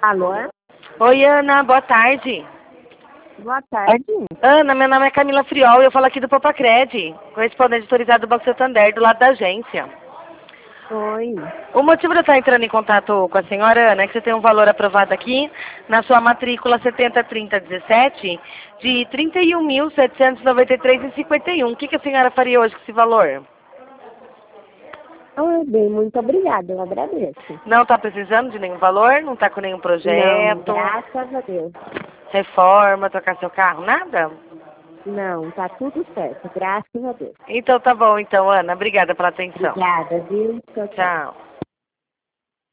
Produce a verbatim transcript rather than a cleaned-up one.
Alô? Oi, Ana, boa tarde. Boa tarde. Ana, meu nome é Camila Friol e eu falo aqui do Popacred, correspondente autorizado do Banco Santander, do lado da agência. Oi. O motivo de eu estar entrando em contato com a senhora, Ana, é que você tem um valor aprovado aqui na sua matrícula setenta trinta dezessete de trinta e um mil setecentos e noventa e três reais e cinquenta e um. O que, que a senhora faria hoje com esse valor? Ah, bem, muito obrigada, eu agradeço. Não está precisando de nenhum valor? Não está com nenhum Não, projeto? graças a Deus. Reforma, trocar seu carro? Nada? Não, tá tudo certo, graças a Deus. Então tá bom, então, Ana. Obrigada pela atenção. Obrigada, viu? Tchau, tchau. Tchau.